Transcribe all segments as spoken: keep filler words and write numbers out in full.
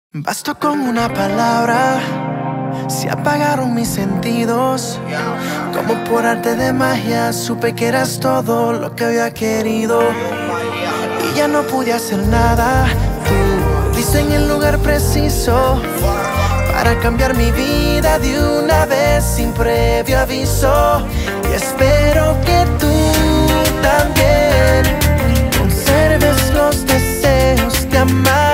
Bastó con una palabra, se apagaron mis sentidos. Como por arte de magia supe que eras todo lo que había querido. Y ya no pude hacer nada, tú diste en el lugar preciso para cambiar mi vida de una vez sin previo aviso. Y espero que tú también conserves los deseos de amanecer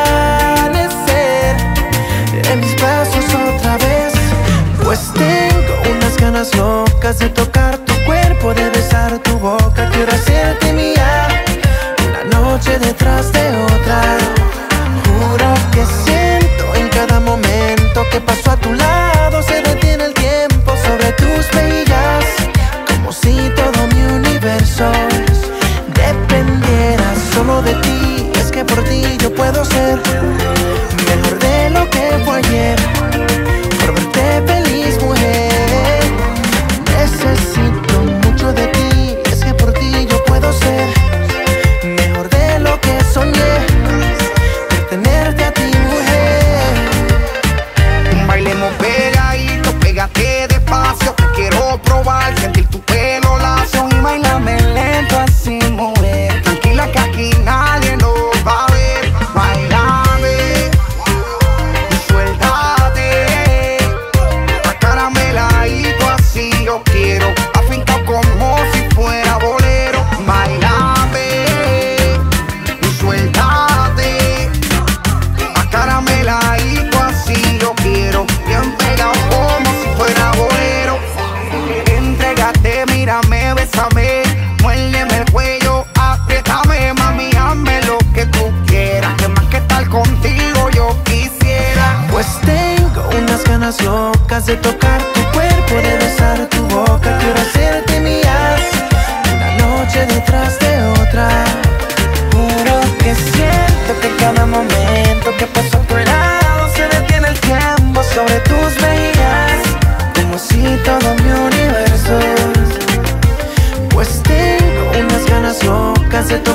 en mis brazos otra vez, pues tengo unas ganas locas de tocar tu cuerpo, de besar tu boca. Quiero hacerte mía una noche detrás de otra. Juro que siento en cada momento que paso a tu lado, se detiene el tiempo sobre tus mejillas, como si todo mi universo dependiera solo de ti. Es que por ti yo puedo ser mejor de lo que fue ayer, por verte feliz, mujer. Necesito mucho de ti, es que por ti yo puedo ser mejor de lo que soñé, por tenerte a ti, mujer. Bailemos pegadito, pégate despacio, te quiero probar, sentir tu pelo lacio y bailame lento así, mujer. Tranquila que aquí nadie nos va a ver. Bailame y suéltate, acarameladito así yo quiero, afincado como si fuera bolero. Bailame y suéltate, acarameladito así yo quiero, bien pegado como si fuera bolero. Entrégate, mírame, bésame, muérdeme el cuello, apriétame, mami, hazme lo que tú quieras, que más que estar contigo yo quisiera. Pues tengo unas ganas locas de tocar tu cuerpo, de besar tu boca. Quiero hacerte mía una noche detrás de otra. Juro que siento que cada momento que paso a tu lado se detiene el tiempo sobre tus mejillas, como si todo mi universo. Pues tengo unas ganas locas de tocar